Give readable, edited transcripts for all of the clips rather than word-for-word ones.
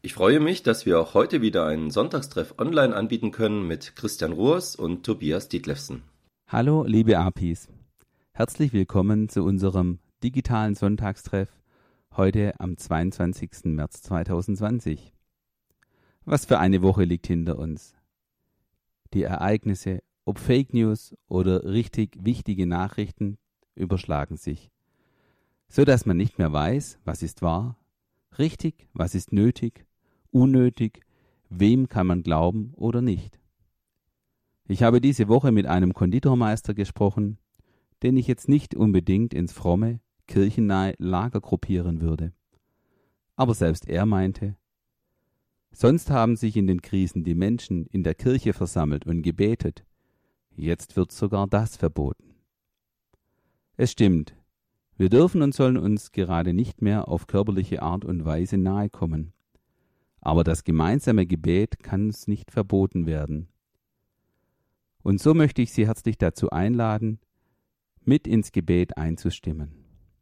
Ich freue mich, dass wir auch heute wieder einen Sonntagstreff online anbieten können mit Christian Roers und Tobias Dietlefsen. Hallo, liebe Apis. Herzlich willkommen zu unserem digitalen Sonntagstreff heute am 22. März 2020. Was für eine Woche liegt hinter uns. Die Ereignisse, ob Fake News oder richtig wichtige Nachrichten, überschlagen sich, so dass man nicht mehr weiß, was ist wahr, richtig, was ist nötig, unnötig, wem kann man glauben oder nicht. Ich habe diese Woche mit einem Konditormeister gesprochen, den ich jetzt nicht unbedingt ins fromme, kirchennahe Lager gruppieren würde. Aber selbst er meinte, sonst haben sich in den Krisen die Menschen in der Kirche versammelt und gebetet, jetzt wird sogar das verboten. Es stimmt, wir dürfen und sollen uns gerade nicht mehr auf körperliche Art und Weise nahe kommen. Aber das gemeinsame Gebet kann uns nicht verboten werden. Und so möchte ich Sie herzlich dazu einladen, mit ins Gebet einzustimmen.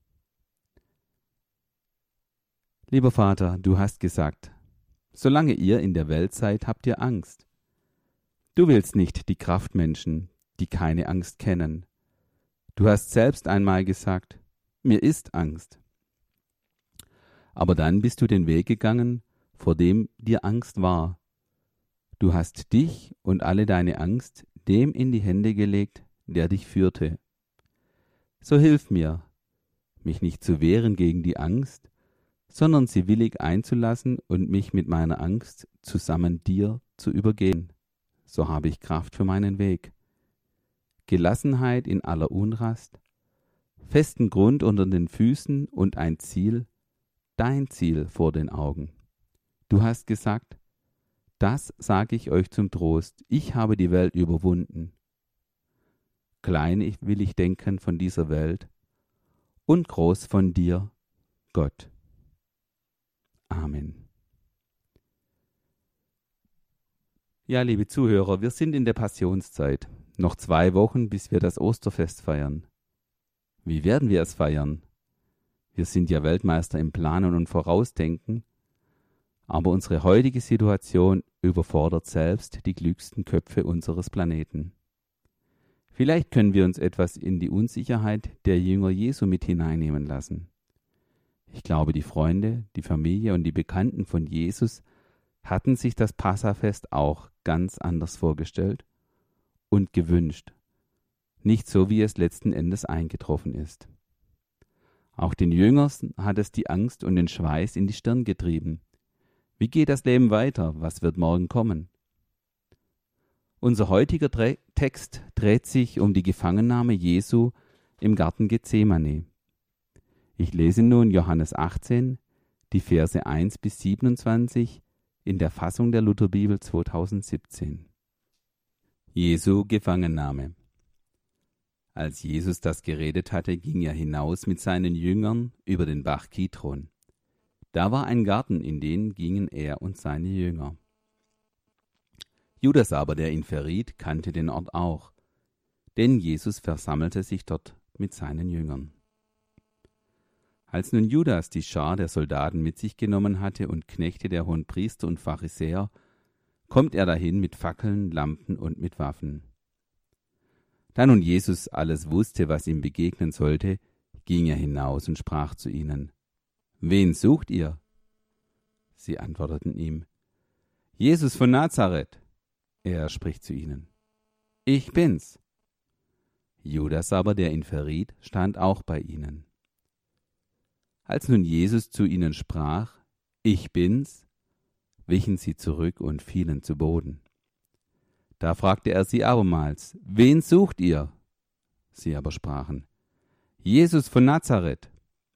Lieber Vater, du hast gesagt, solange ihr in der Welt seid, habt ihr Angst. Du willst nicht die Kraftmenschen, die keine Angst kennen. Du hast selbst einmal gesagt, mir ist Angst. Aber dann bist du den Weg gegangen, vor dem dir Angst war. Du hast dich und alle deine Angst dem in die Hände gelegt, der dich führte. So hilf mir, mich nicht zu wehren gegen die Angst, sondern sie willig einzulassen und mich mit meiner Angst zusammen dir zu übergehen. So habe ich Kraft für meinen Weg. Gelassenheit in aller Unrast, festen Grund unter den Füßen und ein Ziel, dein Ziel vor den Augen. Du hast gesagt, das sage ich euch zum Trost, ich habe die Welt überwunden. Klein will ich denken von dieser Welt und groß von dir, Gott. Amen. Ja, liebe Zuhörer, wir sind in der Passionszeit. Noch 2 Wochen, bis wir das Osterfest feiern. Wie werden wir es feiern? Wir sind ja Weltmeister im Planen und Vorausdenken, aber unsere heutige Situation überfordert selbst die klügsten Köpfe unseres Planeten. Vielleicht können wir uns etwas in die Unsicherheit der Jünger Jesu mit hineinnehmen lassen. Ich glaube, die Freunde, die Familie und die Bekannten von Jesus hatten sich das Passafest auch ganz anders vorgestellt und gewünscht, nicht so, wie es letzten Endes eingetroffen ist. Auch den Jüngern hat es die Angst und den Schweiß in die Stirn getrieben. Wie geht das Leben weiter? Was wird morgen kommen? Unser heutiger Text dreht sich um die Gefangennahme Jesu im Garten Gethsemane. Ich lese nun Johannes 18, die Verse 1 bis 27 in der Fassung der Lutherbibel 2017. Jesu Gefangennahme. Als Jesus das geredet hatte, ging er hinaus mit seinen Jüngern über den Bach Kidron. Da war ein Garten, in den gingen er und seine Jünger. Judas aber, der ihn verriet, kannte den Ort auch, denn Jesus versammelte sich dort mit seinen Jüngern. Als nun Judas die Schar der Soldaten mit sich genommen hatte und Knechte der Hohenpriester und Pharisäer, kommt er dahin mit Fackeln, Lampen und mit Waffen. Da nun Jesus alles wusste, was ihm begegnen sollte, ging er hinaus und sprach zu ihnen: »Wen sucht ihr?« Sie antworteten ihm: »Jesus von Nazareth.« Er spricht zu ihnen: »Ich bin's.« Judas aber, der ihn verriet, stand auch bei ihnen. Als nun Jesus zu ihnen sprach: »Ich bin's«, wichen sie zurück und fielen zu Boden. Da fragte er sie abermals: »Wen sucht ihr?« Sie aber sprachen: »Jesus von Nazareth.«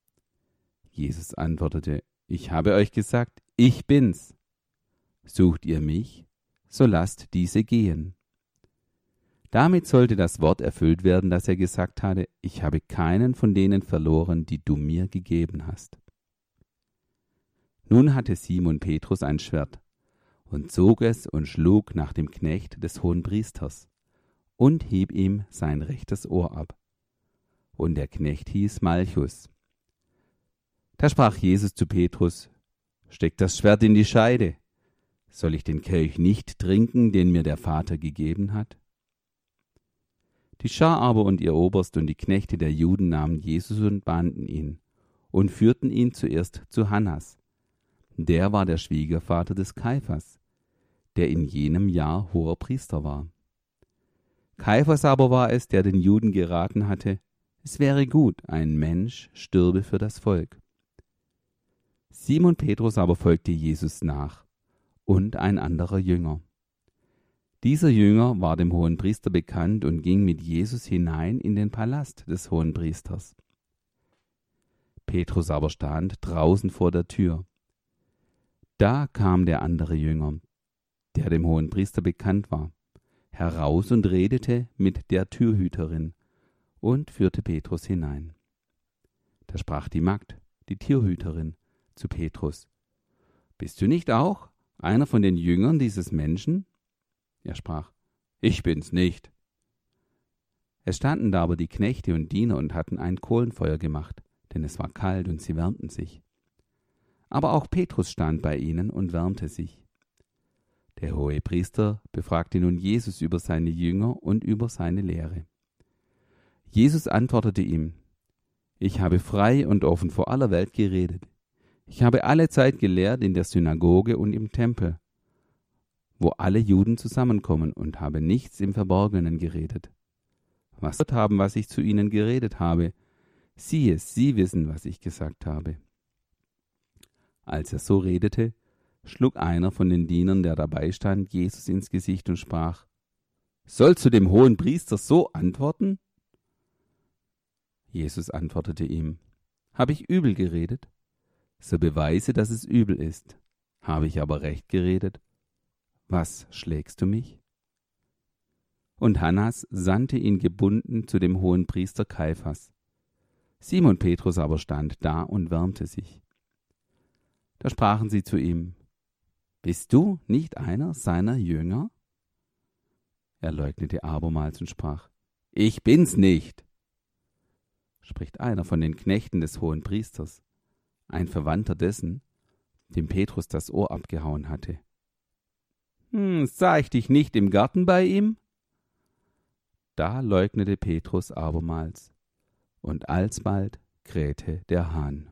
Jesus antwortete: »Ich habe euch gesagt, ich bin's. Sucht ihr mich, so lasst diese gehen.« Damit sollte das Wort erfüllt werden, das er gesagt hatte: »Ich habe keinen von denen verloren, die du mir gegeben hast.« Nun hatte Simon Petrus ein Schwert und zog es und schlug nach dem Knecht des Hohenpriesters und hieb ihm sein rechtes Ohr ab. Und der Knecht hieß Malchus. Da sprach Jesus zu Petrus: Steck das Schwert in die Scheide. Soll ich den Kelch nicht trinken, den mir der Vater gegeben hat? Die Schar aber und ihr Oberst und die Knechte der Juden nahmen Jesus und banden ihn und führten ihn zuerst zu Hannas. Der war der Schwiegervater des Kaiphas, der in jenem Jahr Hoherpriester war. Kaiphas aber war es, der den Juden geraten hatte, es wäre gut, ein Mensch stürbe für das Volk. Simon Petrus aber folgte Jesus nach und ein anderer Jünger. Dieser Jünger war dem Hohenpriester bekannt und ging mit Jesus hinein in den Palast des Hohenpriesters. Petrus aber stand draußen vor der Tür. Da kam der andere Jünger, der dem Hohenpriester bekannt war, heraus und redete mit der Türhüterin und führte Petrus hinein. Da sprach die Magd, die Türhüterin, zu Petrus: Bist du nicht auch einer von den Jüngern dieses Menschen? Er sprach: Ich bin's nicht. Es standen da aber die Knechte und Diener und hatten ein Kohlenfeuer gemacht, denn es war kalt und sie wärmten sich. Aber auch Petrus stand bei ihnen und wärmte sich. Der Hohepriester befragte nun Jesus über seine Jünger und über seine Lehre. Jesus antwortete ihm: Ich habe frei und offen vor aller Welt geredet. Ich habe alle Zeit gelehrt in der Synagoge und im Tempel, wo alle Juden zusammenkommen, und habe nichts im Verborgenen geredet. Was gehört haben, was ich zu ihnen geredet habe, siehe, sie wissen, was ich gesagt habe. Als er so redete, schlug einer von den Dienern, der dabei stand, Jesus ins Gesicht und sprach: Sollst du dem Hohenpriester so antworten? Jesus antwortete ihm: Habe ich übel geredet? So beweise, dass es übel ist. Habe ich aber recht geredet? Was schlägst du mich? Und Hannas sandte ihn gebunden zu dem Hohenpriester Kaiphas. Simon Petrus aber stand da und wärmte sich. Da sprachen sie zu ihm: Bist du nicht einer seiner Jünger? Er leugnete abermals und sprach: Ich bin's nicht. Spricht einer von den Knechten des Hohenpriesters, ein Verwandter dessen, dem Petrus das Ohr abgehauen hatte: Sah ich dich nicht im Garten bei ihm? Da leugnete Petrus abermals, und alsbald krähte der Hahn.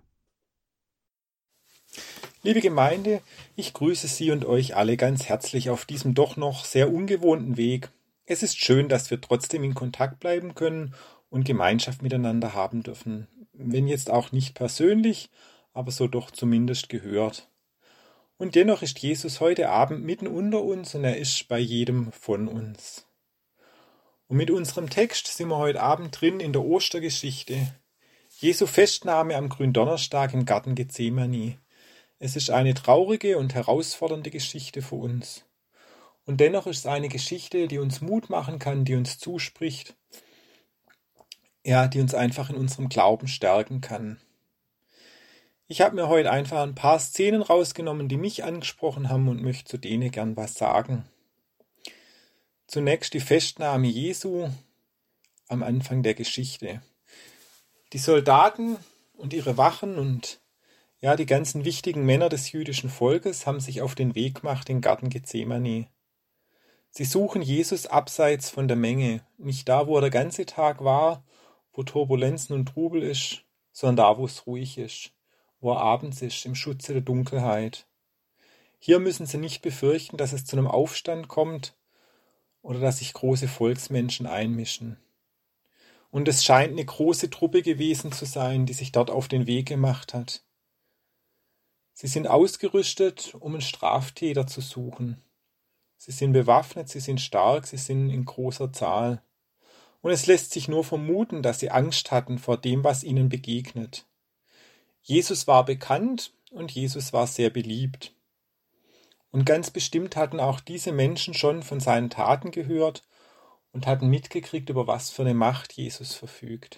Liebe Gemeinde, ich grüße Sie und euch alle ganz herzlich auf diesem doch noch sehr ungewohnten Weg. Es ist schön, dass wir trotzdem in Kontakt bleiben können und Gemeinschaft miteinander haben dürfen. Wenn jetzt auch nicht persönlich, aber so doch zumindest gehört. Und dennoch ist Jesus heute Abend mitten unter uns und er ist bei jedem von uns. Und mit unserem Text sind wir heute Abend drin in der Ostergeschichte. Jesu Festnahme am Gründonnerstag im Garten Gethsemane. Es ist eine traurige und herausfordernde Geschichte für uns. Und dennoch ist es eine Geschichte, die uns Mut machen kann, die uns zuspricht, ja, die uns einfach in unserem Glauben stärken kann. Ich habe mir heute einfach ein paar Szenen rausgenommen, die mich angesprochen haben und möchte zu denen gern was sagen. Zunächst die Festnahme Jesu am Anfang der Geschichte. Die Soldaten und ihre Wachen und ja, die ganzen wichtigen Männer des jüdischen Volkes haben sich auf den Weg gemacht in den Garten Gethsemane. Sie suchen Jesus abseits von der Menge, nicht da, wo er der ganze Tag war, wo Turbulenzen und Trubel ist, sondern da, wo es ruhig ist, wo er abends ist, im Schutze der Dunkelheit. Hier müssen sie nicht befürchten, dass es zu einem Aufstand kommt oder dass sich große Volksmenschen einmischen. Und es scheint eine große Truppe gewesen zu sein, die sich dort auf den Weg gemacht hat. Sie sind ausgerüstet, um einen Straftäter zu suchen. Sie sind bewaffnet, sie sind stark, sie sind in großer Zahl. Und es lässt sich nur vermuten, dass sie Angst hatten vor dem, was ihnen begegnet. Jesus war bekannt und Jesus war sehr beliebt. Und ganz bestimmt hatten auch diese Menschen schon von seinen Taten gehört und hatten mitgekriegt, über was für eine Macht Jesus verfügt.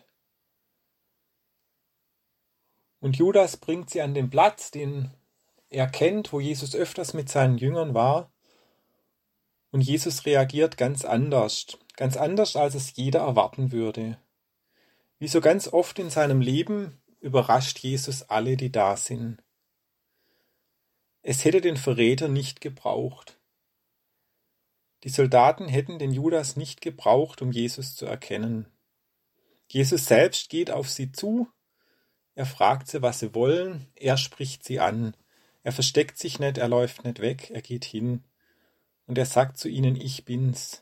Und Judas bringt sie an den Platz, den er kennt, wo Jesus öfters mit seinen Jüngern war. Und Jesus reagiert ganz anders, als es jeder erwarten würde. Wie so ganz oft in seinem Leben überrascht Jesus alle, die da sind. Es hätte den Verräter nicht gebraucht. Die Soldaten hätten den Judas nicht gebraucht, um Jesus zu erkennen. Jesus selbst geht auf sie zu, er fragt sie, was sie wollen, er spricht sie an. Er versteckt sich nicht, er läuft nicht weg, er geht hin und er sagt zu ihnen, ich bin's.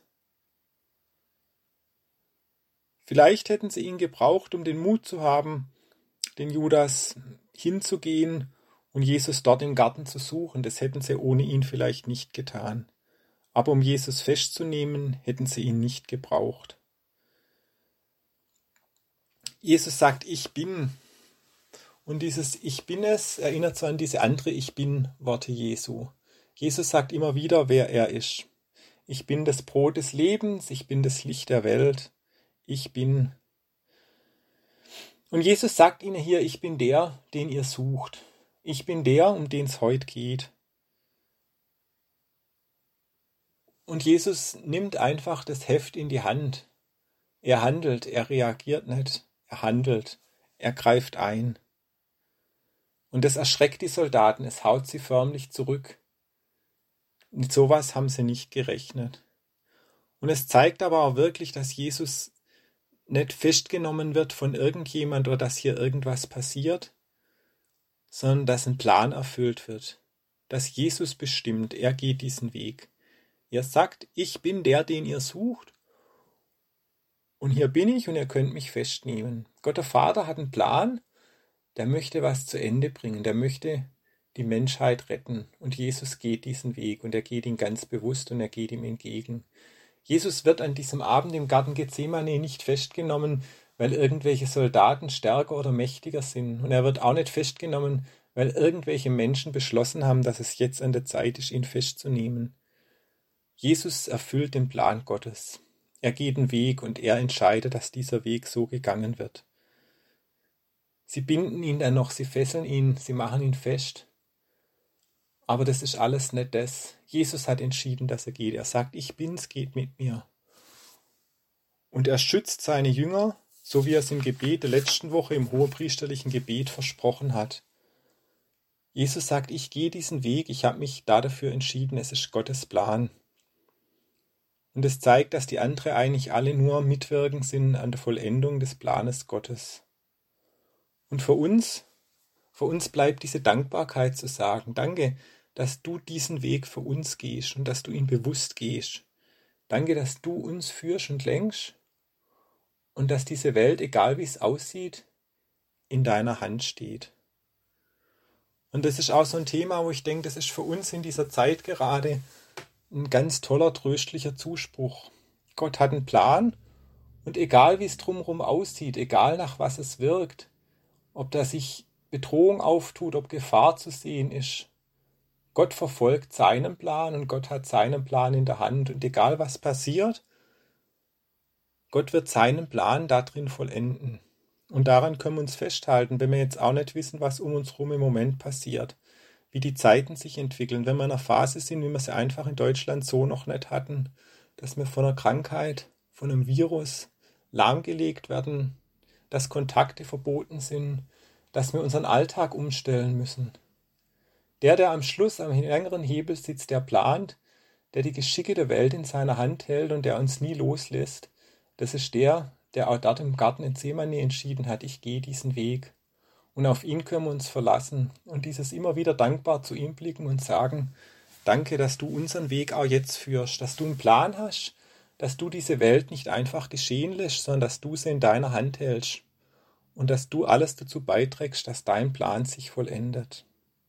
Vielleicht hätten sie ihn gebraucht, um den Mut zu haben, den Judas hinzugehen und Jesus dort im Garten zu suchen. Das hätten sie ohne ihn vielleicht nicht getan. Aber um Jesus festzunehmen, hätten sie ihn nicht gebraucht. Jesus sagt, ich bin. Und dieses Ich bin es erinnert so an diese andere Ich bin Worte Jesu. Jesus sagt immer wieder, wer er ist. Ich bin das Brot des Lebens, ich bin das Licht der Welt, ich bin. Und Jesus sagt ihnen hier, ich bin der, den ihr sucht. Ich bin der, um den es heute geht. Und Jesus nimmt einfach das Heft in die Hand. Er handelt, er reagiert nicht, er handelt, er greift ein. Und das erschreckt die Soldaten, es haut sie förmlich zurück. Mit sowas haben sie nicht gerechnet. Und es zeigt aber auch wirklich, dass Jesus nicht festgenommen wird von irgendjemand oder dass hier irgendwas passiert, sondern dass ein Plan erfüllt wird. Dass Jesus bestimmt, er geht diesen Weg. Er sagt, ich bin der, den ihr sucht. Und hier bin ich und ihr könnt mich festnehmen. Gott der Vater hat einen Plan, der möchte was zu Ende bringen, der möchte die Menschheit retten. Und Jesus geht diesen Weg und er geht ihn ganz bewusst und er geht ihm entgegen. Jesus wird an diesem Abend im Garten Gethsemane nicht festgenommen, weil irgendwelche Soldaten stärker oder mächtiger sind. Und er wird auch nicht festgenommen, weil irgendwelche Menschen beschlossen haben, dass es jetzt an der Zeit ist, ihn festzunehmen. Jesus erfüllt den Plan Gottes. Er geht den Weg und er entscheidet, dass dieser Weg so gegangen wird. Sie binden ihn dann noch, sie fesseln ihn, sie machen ihn fest. Aber das ist alles nicht das. Jesus hat entschieden, dass er geht. Er sagt, ich bin's, geht mit mir. Und er schützt seine Jünger, so wie er es im Gebet der letzten Woche im hohepriesterlichen Gebet versprochen hat. Jesus sagt, ich gehe diesen Weg, ich habe mich dafür entschieden, es ist Gottes Plan. Und es zeigt, dass die anderen eigentlich alle nur mitwirken sind an der Vollendung des Planes Gottes. Und für uns bleibt diese Dankbarkeit zu sagen, danke, dass du diesen Weg für uns gehst und dass du ihn bewusst gehst. Danke, dass du uns führst und lenkst und dass diese Welt, egal wie es aussieht, in deiner Hand steht. Und das ist auch so ein Thema, wo ich denke, das ist für uns in dieser Zeit gerade ein ganz toller, tröstlicher Zuspruch. Gott hat einen Plan und egal wie es drumherum aussieht, egal nach was es wirkt, ob da sich Bedrohung auftut, ob Gefahr zu sehen ist, Gott verfolgt seinen Plan und Gott hat seinen Plan in der Hand und egal was passiert, Gott wird seinen Plan da drin vollenden. Und daran können wir uns festhalten, wenn wir jetzt auch nicht wissen, was um uns herum im Moment passiert, wie die Zeiten sich entwickeln, wenn wir in einer Phase sind, wie wir sie einfach in Deutschland so noch nicht hatten, dass wir von einer Krankheit, von einem Virus lahmgelegt werden, dass Kontakte verboten sind, dass wir unseren Alltag umstellen müssen. Der am Schluss am längeren Hebel sitzt, der plant, der die Geschicke der Welt in seiner Hand hält und der uns nie loslässt, das ist der auch dort im Garten in Gethsemane entschieden hat, ich gehe diesen Weg. Und auf ihn können wir uns verlassen und dieses immer wieder dankbar zu ihm blicken und sagen, danke, dass du unseren Weg auch jetzt führst, dass du einen Plan hast, dass du diese Welt nicht einfach geschehen lässt, sondern dass du sie in deiner Hand hältst und dass du alles dazu beiträgst, dass dein Plan sich vollendet.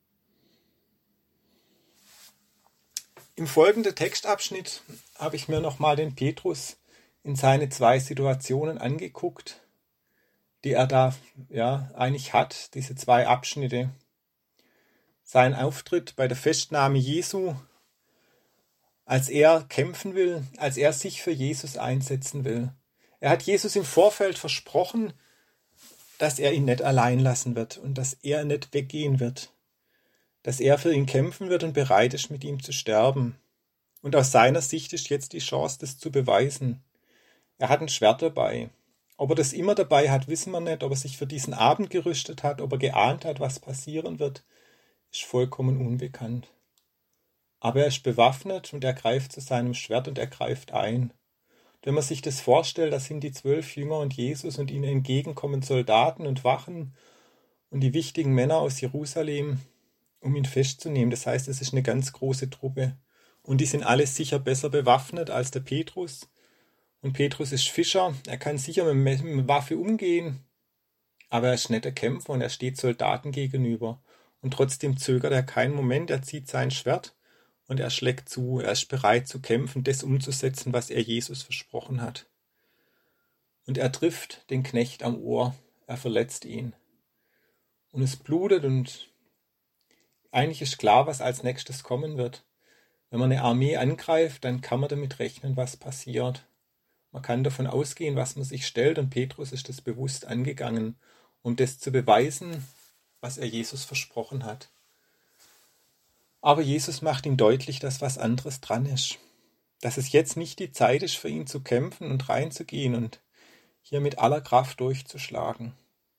Im folgenden Textabschnitt habe ich mir nochmal den Petrus in seine 2 Situationen angeguckt, die er da eigentlich hat, diese 2 Abschnitte. Sein Auftritt bei der Festnahme Jesu, als er kämpfen will, als er sich für Jesus einsetzen will. Er hat Jesus im Vorfeld versprochen, dass er ihn nicht allein lassen wird und dass er nicht weggehen wird, dass er für ihn kämpfen wird und bereit ist, mit ihm zu sterben. Und aus seiner Sicht ist jetzt die Chance, das zu beweisen. Er hat ein Schwert dabei. Ob er das immer dabei hat, wissen wir nicht. Ob er sich für diesen Abend gerüstet hat, ob er geahnt hat, was passieren wird, ist vollkommen unbekannt. Aber er ist bewaffnet und er greift zu seinem Schwert und er greift ein. Wenn man sich das vorstellt, das sind die 12 Jünger und Jesus und ihnen entgegenkommen Soldaten und Wachen und die wichtigen Männer aus Jerusalem, um ihn festzunehmen. Das heißt, es ist eine ganz große Truppe. Und die sind alle sicher besser bewaffnet als der Petrus. Und Petrus ist Fischer, er kann sicher mit einer Waffe umgehen, aber er ist nicht der Kämpfer und er steht Soldaten gegenüber. Und trotzdem zögert er keinen Moment, er zieht sein Schwert und er schlägt zu, er ist bereit zu kämpfen, das umzusetzen, was er Jesus versprochen hat. Und er trifft den Knecht am Ohr, er verletzt ihn. Und es blutet und eigentlich ist klar, was als nächstes kommen wird. Wenn man eine Armee angreift, dann kann man damit rechnen, was passiert. Man kann davon ausgehen, was man sich stellt, und Petrus ist das bewusst angegangen, um das zu beweisen, was er Jesus versprochen hat. Aber Jesus macht ihm deutlich, dass was anderes dran ist. Dass es jetzt nicht die Zeit ist, für ihn zu kämpfen und reinzugehen und hier mit aller Kraft durchzuschlagen.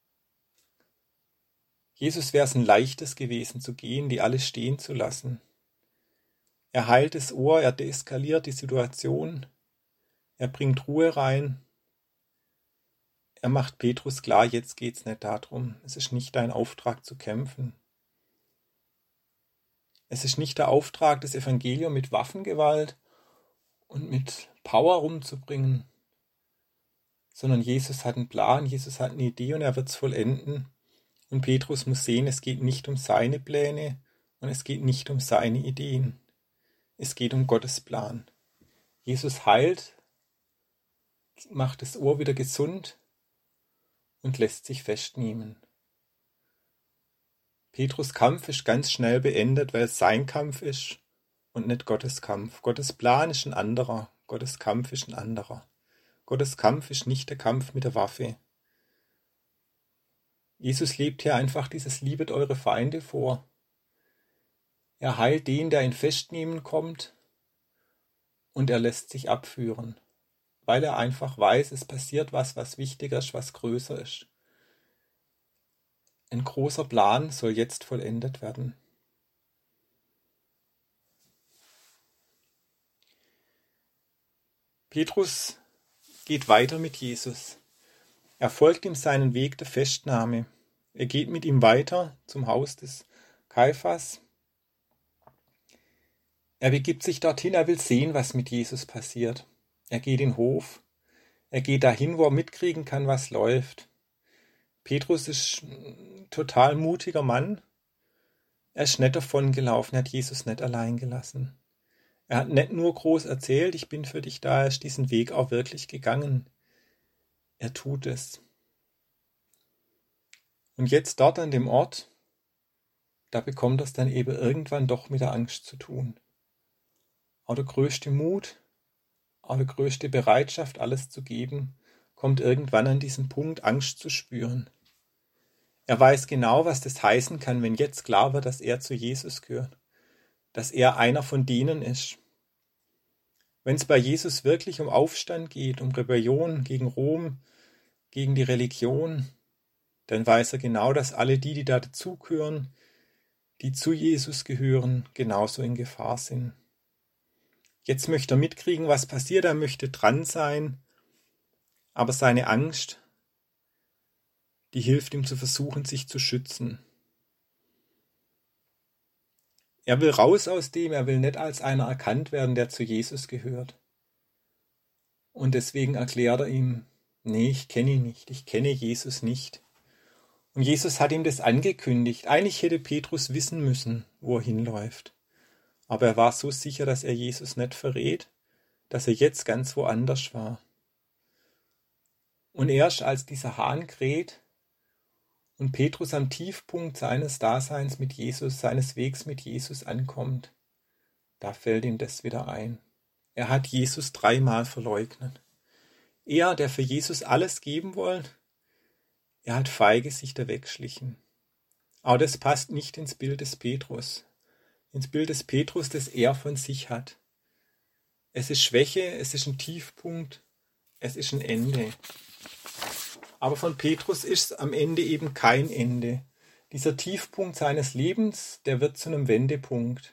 Jesus wäre es ein leichtes gewesen zu gehen, die alle stehen zu lassen. Er heilt das Ohr, er deeskaliert die Situation, er bringt Ruhe rein. Er macht Petrus klar, jetzt geht's nicht darum. Es ist nicht dein Auftrag zu kämpfen. Es ist nicht der Auftrag, das Evangelium mit Waffengewalt und mit Power rumzubringen, sondern Jesus hat einen Plan, Jesus hat eine Idee und er wird es vollenden. Und Petrus muss sehen, es geht nicht um seine Pläne und es geht nicht um seine Ideen. Es geht um Gottes Plan. Jesus heilt, macht das Ohr wieder gesund und lässt sich festnehmen. Petrus' Kampf ist ganz schnell beendet, weil es sein Kampf ist und nicht Gottes Kampf. Gottes Plan ist ein anderer, Gottes Kampf ist ein anderer. Gottes Kampf ist nicht der Kampf mit der Waffe. Jesus lebt hier einfach dieses Liebet eure Feinde vor. Er heilt den, der ihn festnehmen kommt, und er lässt sich abführen, weil er einfach weiß, es passiert was wichtiger ist, was größer ist. Ein großer Plan soll jetzt vollendet werden. Petrus geht weiter mit Jesus. Er folgt ihm seinen Weg der Festnahme. Er geht mit ihm weiter zum Haus des Kaiphas. Er begibt sich dorthin, er will sehen, was mit Jesus passiert. Er geht in den Hof. Er geht dahin, wo er mitkriegen kann, was läuft. Petrus ist ein total mutiger Mann. Er ist nicht davon gelaufen, er hat Jesus nicht allein gelassen. Er hat nicht nur groß erzählt, ich bin für dich da, er ist diesen Weg auch wirklich gegangen. Er tut es. Und jetzt dort an dem Ort, da bekommt er es dann eben irgendwann doch mit der Angst zu tun. Auch der größte Mut, auch die größte Bereitschaft, alles zu geben, kommt irgendwann an diesen Punkt, Angst zu spüren. Er weiß genau, was das heißen kann, wenn jetzt klar wird, dass er zu Jesus gehört, dass er einer von denen ist. Wenn es bei Jesus wirklich um Aufstand geht, um Rebellion gegen Rom, gegen die Religion, dann weiß er genau, dass alle die da dazugehören, die zu Jesus gehören, genauso in Gefahr sind. Jetzt möchte er mitkriegen, was passiert, er möchte dran sein, aber seine Angst, die hilft ihm zu versuchen, sich zu schützen. Er will raus aus dem, er will nicht als einer erkannt werden, der zu Jesus gehört. Und deswegen erklärt er ihm, nee, ich kenne ihn nicht, ich kenne Jesus nicht. Und Jesus hat ihm das angekündigt. Eigentlich hätte Petrus wissen müssen, wo er hinläuft. Aber er war so sicher, dass er Jesus nicht verrät, dass er jetzt ganz woanders war. Und erst als dieser Hahn kräht und Petrus am Tiefpunkt seines Daseins mit Jesus, seines Wegs mit Jesus ankommt, da fällt ihm das wieder ein. Er hat Jesus 3-mal verleugnet. Er, der für Jesus alles geben wollte, er hat feige sich da weggeschlichen. Aber das passt nicht ins Bild des Petrus. Ins Bild des Petrus, das er von sich hat. Es ist Schwäche, es ist ein Tiefpunkt, es ist ein Ende. Aber von Petrus ist es am Ende eben kein Ende. Dieser Tiefpunkt seines Lebens, der wird zu einem Wendepunkt,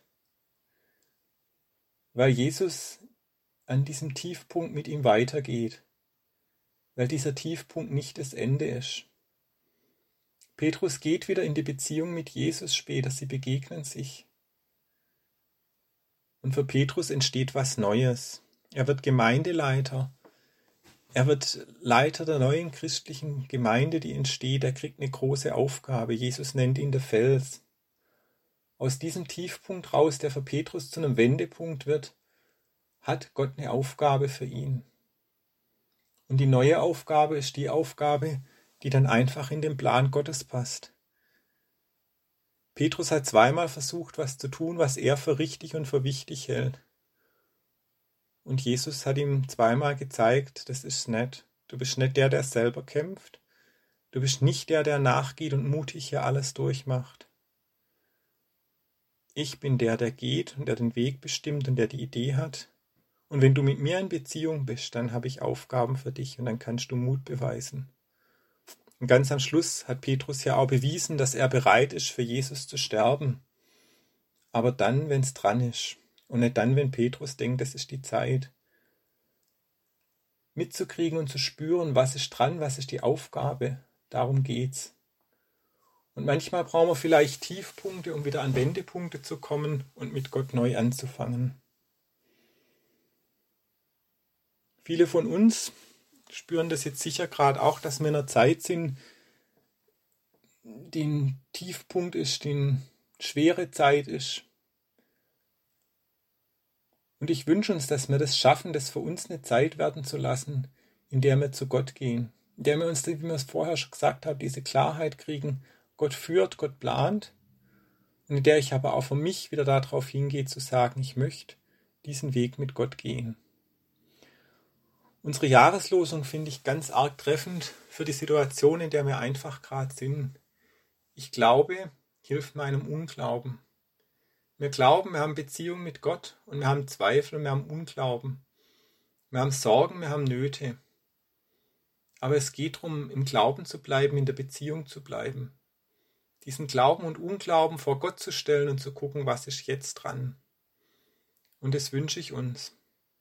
weil Jesus an diesem Tiefpunkt mit ihm weitergeht, weil dieser Tiefpunkt nicht das Ende ist. Petrus geht wieder in die Beziehung mit Jesus später, sie begegnen sich. Und für Petrus entsteht was Neues. Er wird Gemeindeleiter. Er wird Leiter der neuen christlichen Gemeinde, die entsteht. Er kriegt eine große Aufgabe. Jesus nennt ihn der Fels. Aus diesem Tiefpunkt raus, der für Petrus zu einem Wendepunkt wird, hat Gott eine Aufgabe für ihn. Und die neue Aufgabe ist die Aufgabe, die dann einfach in den Plan Gottes passt. Petrus hat zweimal versucht, was zu tun, was er für richtig und für wichtig hält. Und Jesus hat ihm zweimal gezeigt, das ist nicht. Du bist nicht der selber kämpft. Du bist nicht der nachgeht und mutig hier alles durchmacht. Ich bin der geht und der den Weg bestimmt und der die Idee hat. Und wenn du mit mir in Beziehung bist, dann habe ich Aufgaben für dich und dann kannst du Mut beweisen. Und ganz am Schluss hat Petrus ja auch bewiesen, dass er bereit ist, für Jesus zu sterben. Aber dann, wenn es dran ist. Und nicht dann, wenn Petrus denkt, das ist die Zeit. Mitzukriegen und zu spüren, was ist dran, was ist die Aufgabe. Darum geht's. Und manchmal brauchen wir vielleicht Tiefpunkte, um wieder an Wendepunkte zu kommen und mit Gott neu anzufangen. Viele von uns spüren das jetzt sicher gerade auch, dass wir in einer Zeit sind, die ein Tiefpunkt ist, die eine schwere Zeit ist. Und ich wünsche uns, dass wir das schaffen, das für uns eine Zeit werden zu lassen, in der wir zu Gott gehen. In der wir uns, wie wir es vorher schon gesagt haben, diese Klarheit kriegen, Gott führt, Gott plant. Und in der ich aber auch für mich wieder darauf hingehe, zu sagen, ich möchte diesen Weg mit Gott gehen. Unsere Jahreslosung finde ich ganz arg treffend für die Situation, in der wir einfach gerade sind. Ich glaube, hilft meinem Unglauben. Wir glauben, wir haben Beziehung mit Gott und wir haben Zweifel und wir haben Unglauben. Wir haben Sorgen, wir haben Nöte. Aber es geht darum, im Glauben zu bleiben, in der Beziehung zu bleiben. Diesen Glauben und Unglauben vor Gott zu stellen und zu gucken, was ist jetzt dran. Und das wünsche ich uns.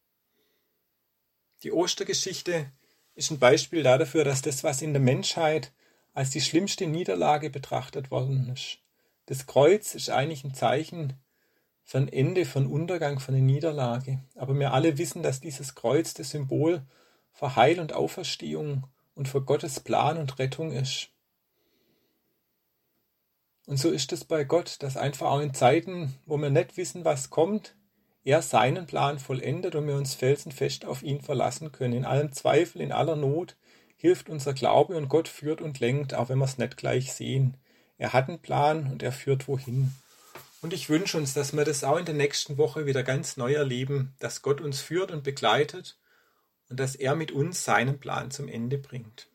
Die Ostergeschichte ist ein Beispiel dafür, dass das, was in der Menschheit als die schlimmste Niederlage betrachtet worden ist. Das Kreuz ist eigentlich ein Zeichen für ein Ende, für einen Untergang, für eine Niederlage. Aber wir alle wissen, dass dieses Kreuz das Symbol für Heil und Auferstehung und für Gottes Plan und Rettung ist. Und so ist es bei Gott, dass einfach auch in Zeiten, wo wir nicht wissen, was kommt, er seinen Plan vollendet und wir uns felsenfest auf ihn verlassen können. In allem Zweifel, in aller Not hilft unser Glaube und Gott führt und lenkt, auch wenn wir es nicht gleich sehen. Er hat einen Plan und er führt wohin. Und ich wünsche uns, dass wir das auch in der nächsten Woche wieder ganz neu erleben, dass Gott uns führt und begleitet und dass er mit uns seinen Plan zum Ende bringt.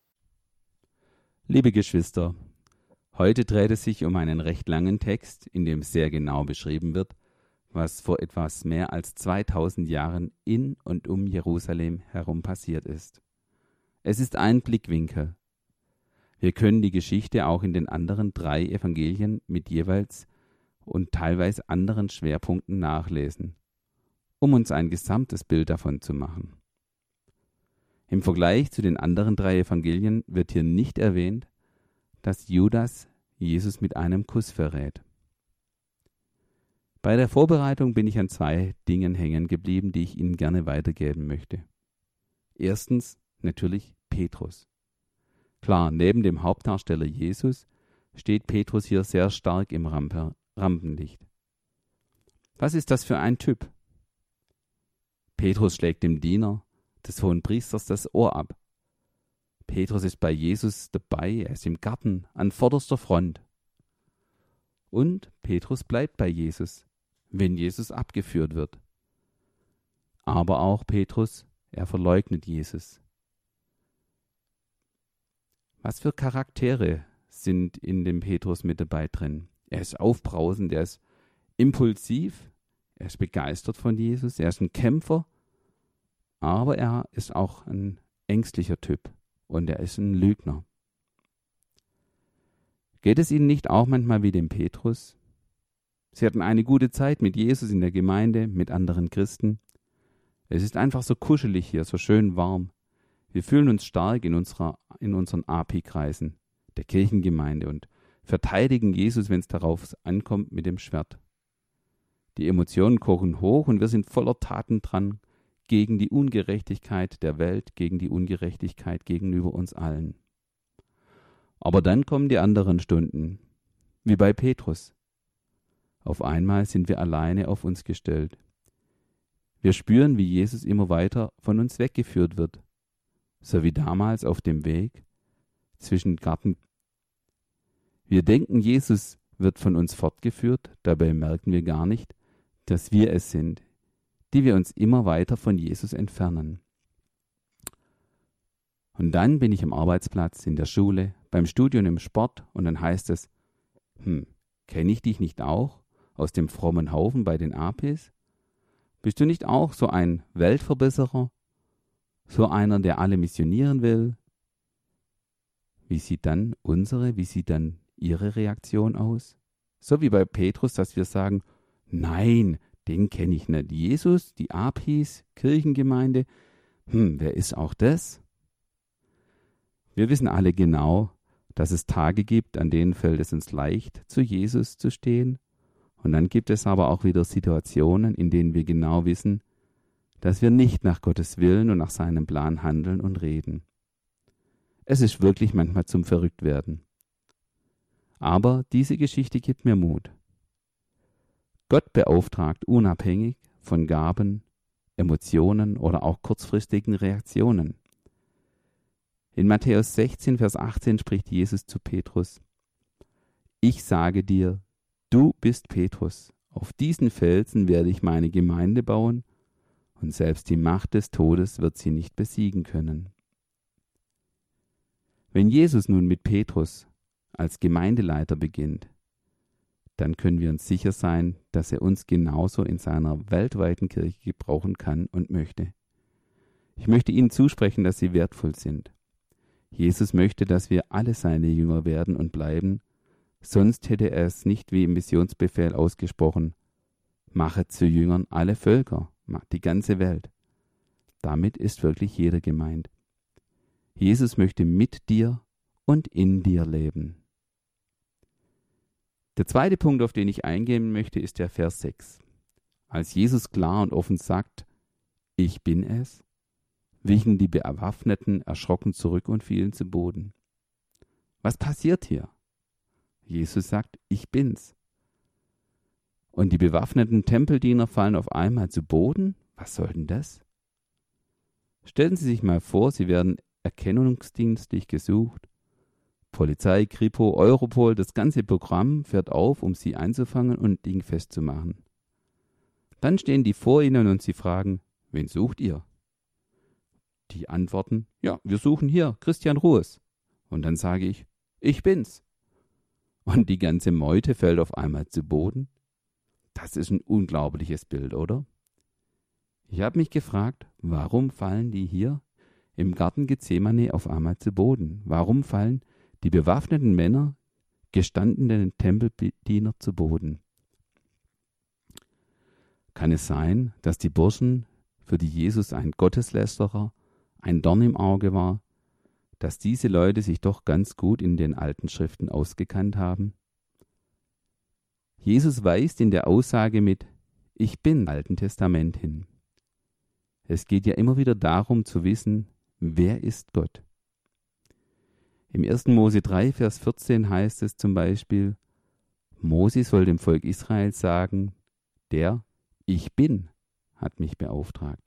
Liebe Geschwister, heute dreht es sich um einen recht langen Text, in dem sehr genau beschrieben wird, was vor etwas mehr als 2000 Jahren in und um Jerusalem herum passiert ist. Es ist ein Blickwinkel. Wir können die Geschichte auch in den anderen 3 Evangelien mit jeweils und teilweise anderen Schwerpunkten nachlesen, um uns ein gesamtes Bild davon zu machen. Im Vergleich zu den anderen 3 Evangelien wird hier nicht erwähnt, dass Judas Jesus mit einem Kuss verrät. Bei der Vorbereitung bin ich an 2 Dingen hängen geblieben, die ich Ihnen gerne weitergeben möchte. Erstens natürlich Petrus. Klar, neben dem Hauptdarsteller Jesus steht Petrus hier sehr stark im Rampenlicht. Was ist das für ein Typ? Petrus schlägt dem Diener des Hohenpriesters das Ohr ab. Petrus ist bei Jesus dabei, er ist im Garten, an vorderster Front. Und Petrus bleibt bei Jesus, wenn Jesus abgeführt wird. Aber auch Petrus, er verleugnet Jesus. Was für Charaktere sind in dem Petrus mit dabei drin? Er ist aufbrausend, er ist impulsiv, er ist begeistert von Jesus, er ist ein Kämpfer, aber er ist auch ein ängstlicher Typ und er ist ein Lügner. Geht es Ihnen nicht auch manchmal wie dem Petrus? Sie hatten eine gute Zeit mit Jesus in der Gemeinde, mit anderen Christen. Es ist einfach so kuschelig hier, so schön warm. Wir fühlen uns stark in unseren API-Kreisen, der Kirchengemeinde, und verteidigen Jesus, wenn es darauf ankommt, mit dem Schwert. Die Emotionen kochen hoch und wir sind voller Taten dran gegen die Ungerechtigkeit der Welt, gegen die Ungerechtigkeit gegenüber uns allen. Aber dann kommen die anderen Stunden, wie bei Petrus. Auf einmal sind wir alleine auf uns gestellt. Wir spüren, wie Jesus immer weiter von uns weggeführt wird, so wie damals auf dem Weg zwischen Garten. Wir denken, Jesus wird von uns fortgeführt, dabei merken wir gar nicht, dass wir es sind, die wir uns immer weiter von Jesus entfernen. Und dann bin ich am Arbeitsplatz, in der Schule, beim Studium, im Sport, und dann heißt es, kenne ich dich nicht auch aus dem frommen Haufen bei den APs? Bist du nicht auch so ein Weltverbesserer, so einer, der alle missionieren will? Wie sieht dann Ihre Reaktion aus? So wie bei Petrus, dass wir sagen, nein, den kenne ich nicht. Jesus, die APs, Kirchengemeinde, wer ist auch das? Wir wissen alle genau, dass es Tage gibt, an denen fällt es uns leicht, zu Jesus zu stehen. Und dann gibt es aber auch wieder Situationen, in denen wir genau wissen, dass wir nicht nach Gottes Willen und nach seinem Plan handeln und reden. Es ist wirklich manchmal zum Verrücktwerden. Aber diese Geschichte gibt mir Mut. Gott beauftragt unabhängig von Gaben, Emotionen oder auch kurzfristigen Reaktionen. In Matthäus 16, Vers 18 spricht Jesus zu Petrus: Ich sage dir, du bist Petrus. Auf diesen Felsen werde ich meine Gemeinde bauen, und selbst die Macht des Todes wird sie nicht besiegen können. Wenn Jesus nun mit Petrus als Gemeindeleiter beginnt, dann können wir uns sicher sein, dass er uns genauso in seiner weltweiten Kirche gebrauchen kann und möchte. Ich möchte Ihnen zusprechen, dass Sie wertvoll sind. Jesus möchte, dass wir alle seine Jünger werden und bleiben, sonst hätte er es nicht wie im Missionsbefehl ausgesprochen: Machet zu Jüngern alle Völker, die ganze Welt. Damit ist wirklich jeder gemeint. Jesus möchte mit dir und in dir leben. Der zweite Punkt, auf den ich eingehen möchte, ist der Vers 6. Als Jesus klar und offen sagt, ich bin es, wichen die Bewaffneten erschrocken zurück und fielen zu Boden. Was passiert hier? Jesus sagt, ich bin's. Und die bewaffneten Tempeldiener fallen auf einmal zu Boden? Was soll denn das? Stellen Sie sich mal vor, Sie werden erkennungsdienstlich gesucht. Polizei, Kripo, Europol, das ganze Programm fährt auf, um Sie einzufangen und dingfest zu machen. Dann stehen die vor Ihnen und Sie fragen, wen sucht ihr? Die antworten, ja, wir suchen hier Christian Ruhes. Und dann sage ich, ich bin's. Und die ganze Meute fällt auf einmal zu Boden. Das ist ein unglaubliches Bild, oder? Ich habe mich gefragt, warum fallen die hier im Garten Gethsemane auf einmal zu Boden? Warum fallen die bewaffneten Männer, gestandenen Tempeldiener zu Boden? Kann es sein, dass die Burschen, für die Jesus ein Gotteslästerer, ein Dorn im Auge war, dass diese Leute sich doch ganz gut in den alten Schriften ausgekannt haben? Jesus weist in der Aussage mit Ich bin im Alten Testament hin. Es geht ja immer wieder darum zu wissen, wer ist Gott? Im 1. Mose 3, Vers 14 heißt es zum Beispiel, Mose soll dem Volk Israel sagen, der Ich bin hat mich beauftragt.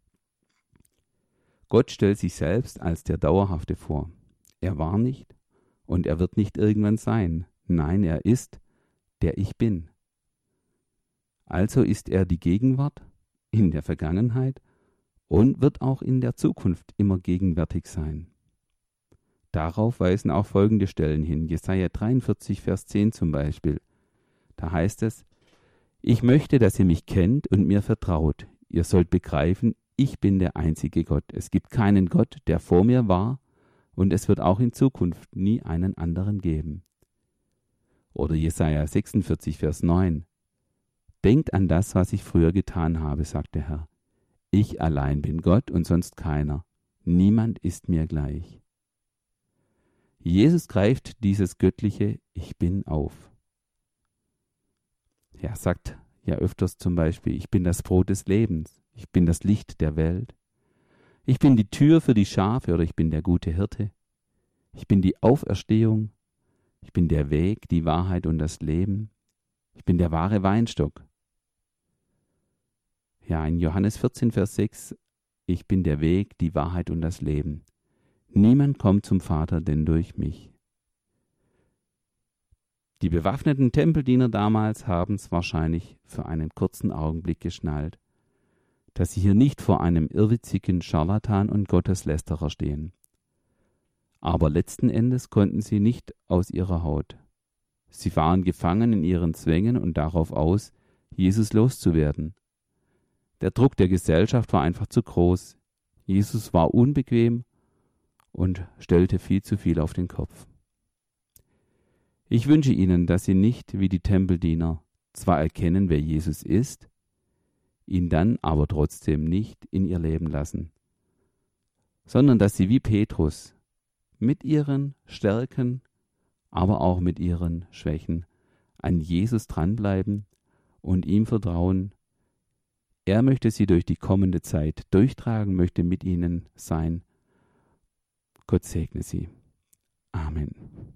Gott stellt sich selbst als der Dauerhafte vor. Er war nicht und er wird nicht irgendwann sein. Nein, er ist der Ich bin. Also ist er die Gegenwart in der Vergangenheit und wird auch in der Zukunft immer gegenwärtig sein. Darauf weisen auch folgende Stellen hin. Jesaja 43, Vers 10 zum Beispiel. Da heißt es, Ich möchte, dass ihr mich kennt und mir vertraut. Ihr sollt begreifen, ich bin der einzige Gott. Es gibt keinen Gott, der vor mir war, und es wird auch in Zukunft nie einen anderen geben. Oder Jesaja 46, Vers 9. Denkt an das, was ich früher getan habe, sagt der Herr. Ich allein bin Gott und sonst keiner. Niemand ist mir gleich. Jesus greift dieses göttliche Ich bin auf. Er sagt ja öfters zum Beispiel, ich bin das Brot des Lebens, ich bin das Licht der Welt, ich bin die Tür für die Schafe oder ich bin der gute Hirte, ich bin die Auferstehung, ich bin der Weg, die Wahrheit und das Leben, ich bin der wahre Weinstock. Ja, in Johannes 14, Vers 6, ich bin der Weg, die Wahrheit und das Leben. Niemand kommt zum Vater, denn durch mich. Die bewaffneten Tempeldiener damals haben es wahrscheinlich für einen kurzen Augenblick geschnallt, dass sie hier nicht vor einem irrwitzigen Scharlatan und Gotteslästerer stehen. Aber letzten Endes konnten sie nicht aus ihrer Haut. Sie waren gefangen in ihren Zwängen und darauf aus, Jesus loszuwerden. Der Druck der Gesellschaft war einfach zu groß. Jesus war unbequem und stellte viel zu viel auf den Kopf. Ich wünsche Ihnen, dass Sie nicht wie die Tempeldiener zwar erkennen, wer Jesus ist, ihn dann aber trotzdem nicht in ihr Leben lassen, sondern dass Sie wie Petrus mit ihren Stärken, aber auch mit ihren Schwächen an Jesus dranbleiben und ihm vertrauen. Er möchte Sie durch die kommende Zeit durchtragen, möchte mit Ihnen sein. Gott segne Sie. Amen.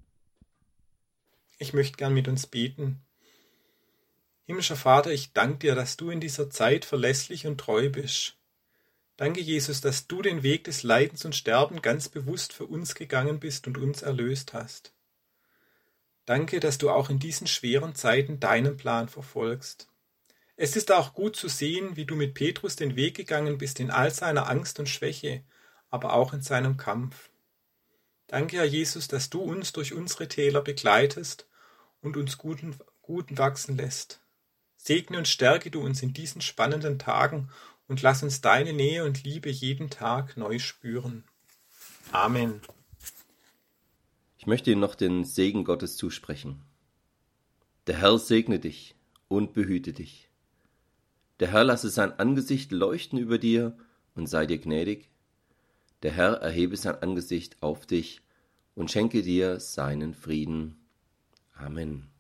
Ich möchte gern mit uns beten. Himmlischer Vater, ich danke dir, dass du in dieser Zeit verlässlich und treu bist. Danke, Jesus, dass du den Weg des Leidens und Sterbens ganz bewusst für uns gegangen bist und uns erlöst hast. Danke, dass du auch in diesen schweren Zeiten deinen Plan verfolgst. Es ist auch gut zu sehen, wie du mit Petrus den Weg gegangen bist in all seiner Angst und Schwäche, aber auch in seinem Kampf. Danke, Herr Jesus, dass du uns durch unsere Täler begleitest und uns guten wachsen lässt. Segne und stärke du uns in diesen spannenden Tagen und lass uns deine Nähe und Liebe jeden Tag neu spüren. Amen. Ich möchte Ihnen noch den Segen Gottes zusprechen. Der Herr segne dich und behüte dich. Der Herr lasse sein Angesicht leuchten über dir und sei dir gnädig. Der Herr erhebe sein Angesicht auf dich und schenke dir seinen Frieden. Amen.